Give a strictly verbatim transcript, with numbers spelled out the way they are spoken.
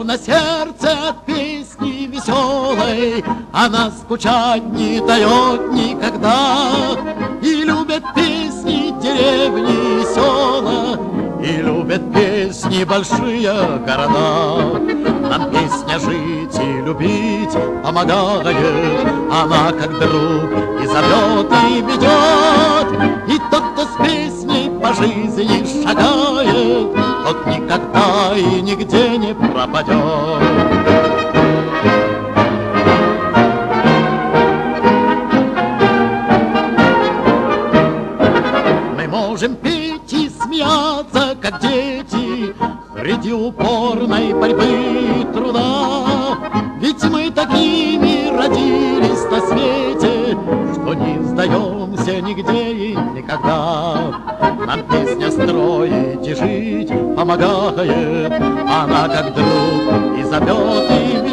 на сердце от песни веселой, она скучать не дает никогда. И любят песни деревни и села, и любят песни большие города. Нам песня жить и любить помогает, она как друг и зовет, и ведет. И тот, кто с песней по жизни шагает, тот никогда и нигде не пропадет. Мы можем петь и смеяться, как дети, среди упорной борьбы и труда. Ведь мы такими родились на свете, что не сдаемся нигде и никогда. Нам песня строить и жить помогает, она как друг и зовет, и